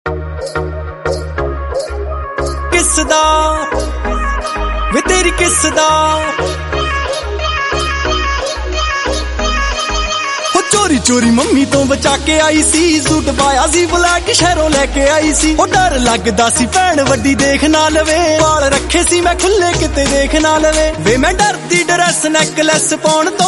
किसदा वे तेरी किसदा चोरी चोरी मम्मी तो बचा के आई सी, सूट पाया सी ब्लैक शहरों लेके आई सी। ओ डर लगदा सी भैन वड्डी देख ना लवे, वाल रखे सी मैं खुले किते देख ना लवे। वे मैं डरदी ड्रेस नेकलेस पाउण तो,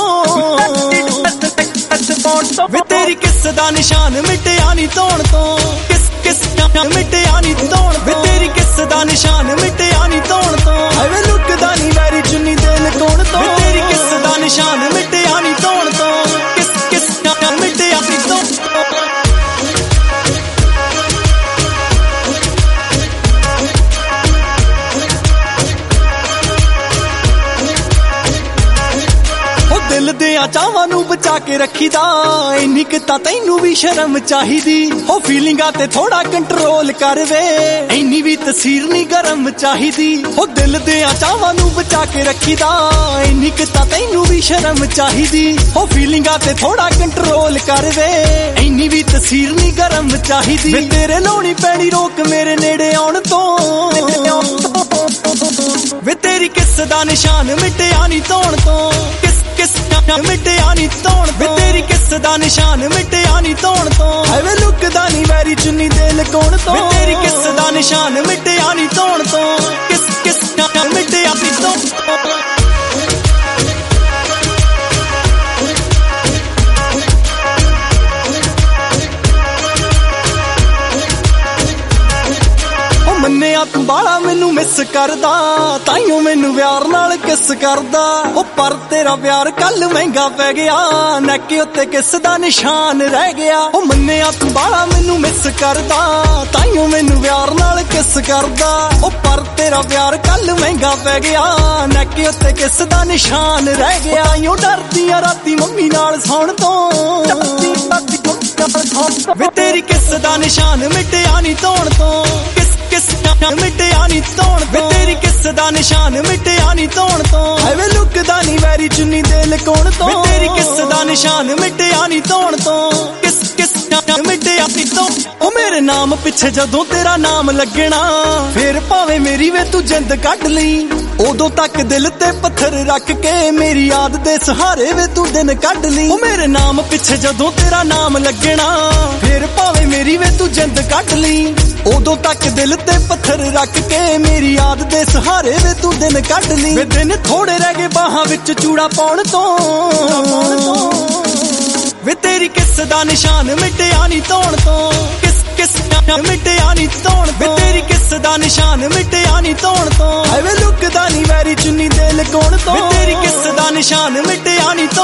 वे तेरी किसदा निशान मिटिया नी धोण तो, किस किस मिटिया नी धोण, वे तेरी किसदा निशान मिटिया नी धोण तो। वे लुकदा नी वैरी चुन्नी दे लकोण तो, वे तेरी किसदा निशान मिटिया नी धोण तो, किस किस मिटिया नी धोण तो। दिल दियां चावां नूं बचा के रखीदा, इन्नी क तां तैनूं भी शर्म चाहिदी। हो फीलिंगां ते थोड़ा कंट्रोल कर वे, इन्नी भी तसीर नी गरम चाहिदी। हो दिल दियां चावां नूं बचा के रखीदा, इन्नी क तां तैनूं भी शर्म चाहिदी। हो फीलिंगां ते थोड़ा कंट्रोल कर वे, इन्नी भी तसीर नी गरम चाहिदी। वे तेरे लाउणी पैणी रोक मेरे नेड़े आउण तो, वे तेरी किसदा निशान मिटिया नी धोण तो, किस किस मिटिया नी धोण, वे तेरी किसदा निशान मिटिया नी धोण तो। वे लुकदा नी वैरी चुन्नी दे लकोण तो, वे तेरी किसदा निशान मिटिया नी धोण तो, किस किस मिटिया नी धोण तो। मन्निया तू बाला मैनू मिस करदा, ताइयों मैनू प्यार नाल किस करदा। ओ पर तेरा प्यार कल महंगा पै गया, नैके उत्ते किस दा निशान रह गया। ओ मन्निया तू बाला मैनू मिस करदा, ताइयों मैनू प्यार नाल किस करदा। ओ पर तेरा प्यार कल महंगा पै गया, नैके उत्ते किस दा निशान रह गया। ताइयों डरदी आ राती मम्मी नाल सौण तो, वे तेरी किस दा निशान मिटिया नी धोण तो, किस किस मिटिया नी धोण, वे तेरी किसदा निशान मिटिया नी धोण तो। वे लुकदा नी वैरी चुन्नी दे लकोण तो, वे तेरी किसदा निशान मिटिया नी धोण तो, किस किस मिटिया नी धोण। ओ मेरे नाम पिछे जदों तेरा नाम लगना, फिर भावे मेरी वे तू जिंद कढ लई। उदों तक दिल ते पत्थर रख के मेरी याद दे सहारे वे तू दिन कढ लई। ओ मेरे नाम पिछे जदों तेरा नाम लगना, फिर भावे मेरी वे तू जिंद कढ लई। उदों तक दिल ते पत्थर रख के मेरी याद दे सहारे वे तू दिन कढ लई। वे दिन थोड़े रह गए बाहां विच चूड़ा पाउण तो, वे तेरी किसदा निशान मिटिया नी धोण तो, किस किस मिटिया नी धोण, वे तेरी किसदा निशान मिटिया नी धोण तो। वे लुकदा नी वैरी चुन्नी दे लकोण तो, वे तेरी किसदा निशान मिटिया नी